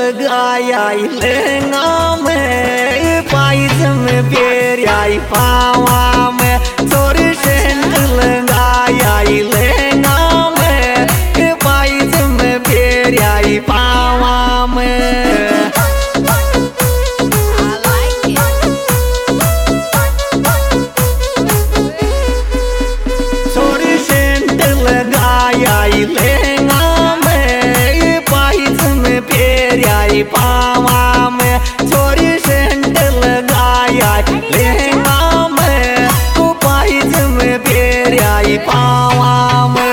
लगाया लहंगा में, पाइज में पेरियाई पावा में, छोरी सेंट लगाया लहंगा में, पाइज में पेरियाई पावा में। छोरी सेंट लगाया लहंगा में, पाइज में पेरियाई पावा में, छोरी सेंट लगाया लहंगा में, पाइज में पेरियाई पावा में।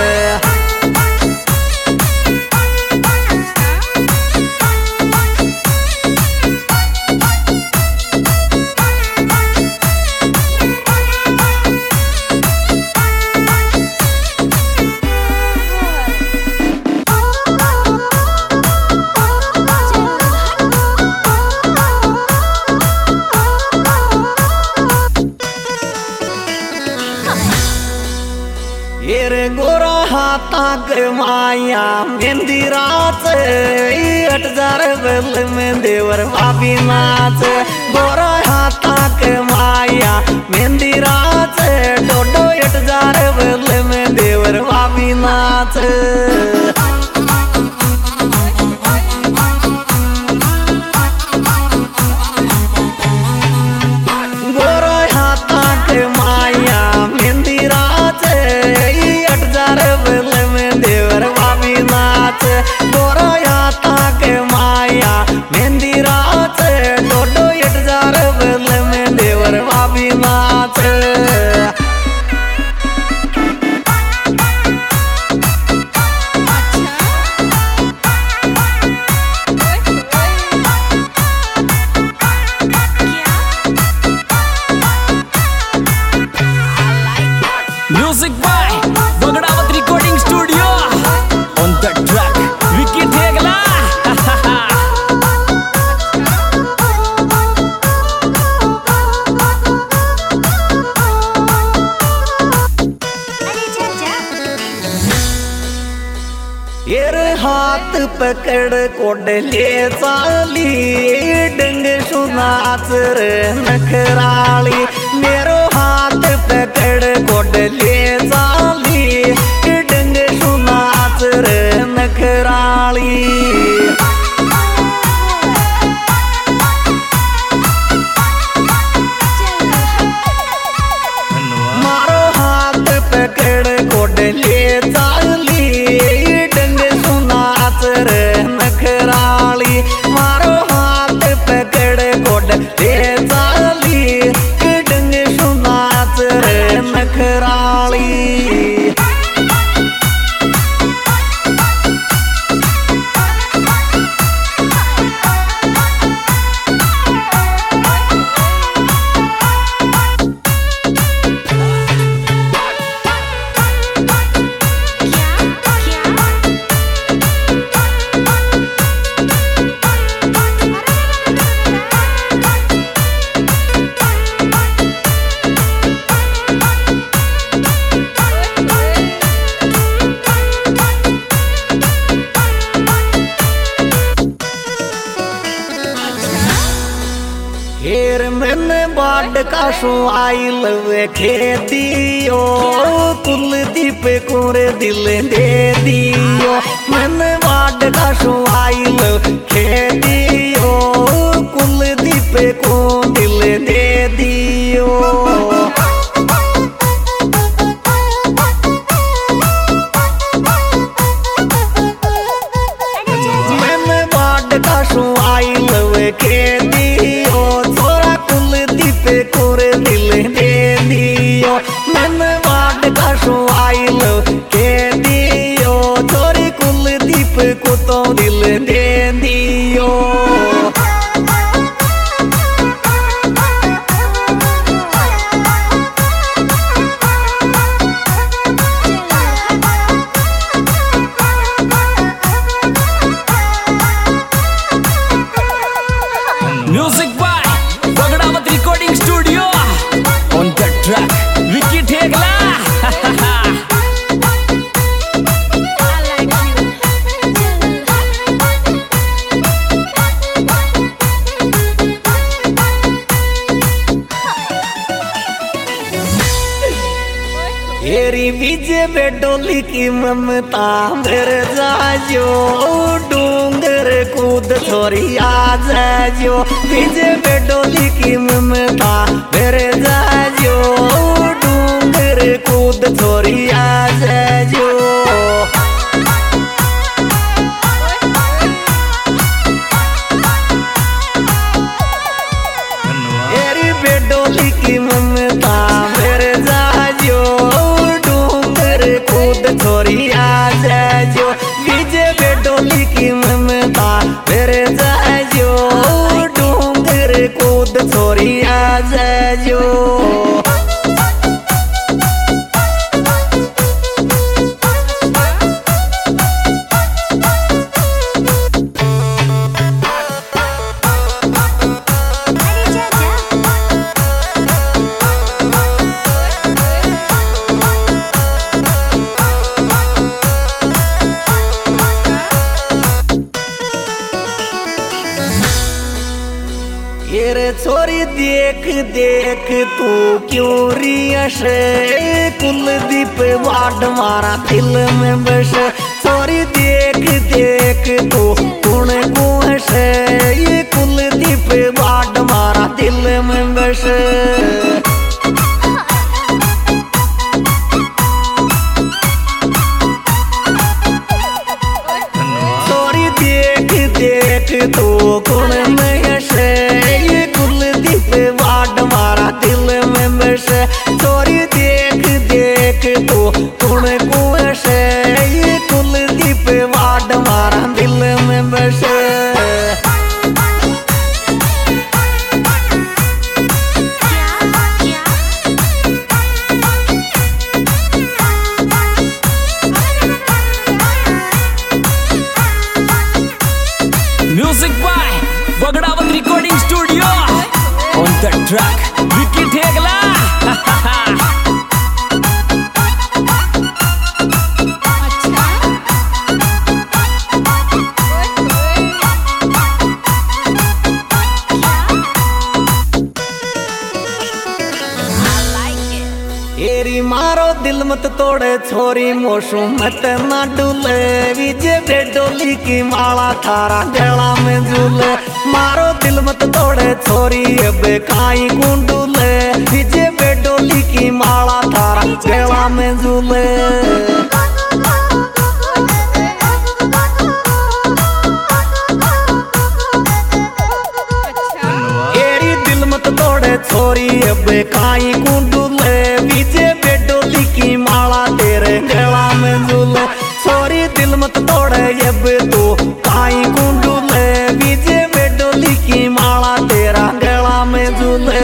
येरे गोरा हाथा के माया मेहंदी रात, 8000 बेल में देवर भाभी नाच। गोरा हाथा के माया मेहंदी रात, 8000 बेल में देवर भाभी नाच। गोरा हाथा के माया मेहंदी रात, 8000 बेल में देवर भाभी नाच। गोरा हाथा के माया मेहंदी रात, 8000 बेल में देवर भाभी नाच। Music by Bagdawat Recording Studio. On the track, Vicky Thegla. येरे हाथ पकड़ कोडले चाली, डंग सुनाच रे नखराली। मेरो हाथ पकड़ कोडले चाली, डंग सुनाच रे नखराली। मारो हाथ पकड़ कोडले चाली, डंग सुनाच रे नखराली। मारो हाथ पकड़ कोडले चाली, डंग सुनाच रे नखराली। हेर मैंने बाड का सो आइल वे खेदियो, कुलदीप कोरे दिल दे दियो। मैंने बाड का सो आइल खेदियो, कुलदीप को दिल दे दियो। मैंने बाड का सो आइल वे खेदियो, छोरा कुलदीप कोरे दिल दे दियो। मैंने बाड का सो आइल के दियो, छोरी कुलदीप को तो दिल दे दियो। Music by Bagdawat Recording Studio. On the track, Vicky Thegla. बीजे बेडोली की ममता मेरे जाजो डूंगर कूद थोड़ी आ जाजो बीजे बेडोली की ममता मेरे जाजो डूंगर कूद थोड़ी आ जाजो मेरी बेडोली की ममता मेरे जाजो डूंगर कूद थोड़ी आ जाजो बीजे बेडोली की ममता मेरे जाजो डूंगर कूद थोड़ी आ जाजो ये रे छोरी देख देख तू क्यों रियश कुलदीप वाड मारा दिल में बस छोरी देख देख तू कौन कुश ये कुलदीप वाड मारा दिल में बस छोरी देख देख तू कौन नयश ये कुलदीप वाड मारा दिल में बस छोरी देख देख तू कौन कुश ये कुलदीप वाड मारा दिल में बस music by Bagdawat recording studio on the track Vicky Thegla एरी मारो दिल मत तोड़े छोरी मोशू मत ना डूले विजय बेडोली की माला थारा गला में झूले मारो दिल मत तोड़े छोरी अब काई गुंडूले विजय बेडोली की माला थारा गला में झूले एरी दिल मत तोड़े छोरी अब काई गुंडूले विजय बेडोली की माला तेरे गला में झूले छोरी दिल मत तोड़े अब तो काई गुंडूले विजय बेडोली की माला तेरा गला में झूले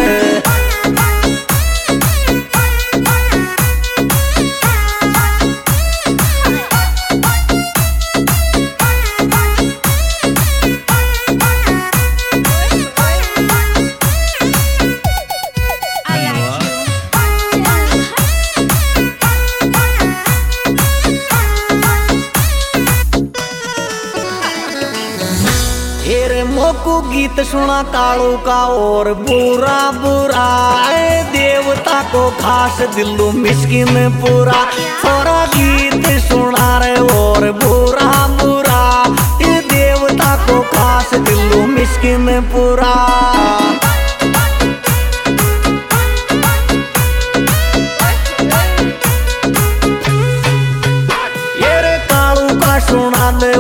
मोकू गीत सुना कालू का और बुरा बुरा देवता को खास दिलू मिस्किन पूरा थोड़ा गीत सुना रे और बुरा बुरा देवता को खास दिलू मिस्किन पूरा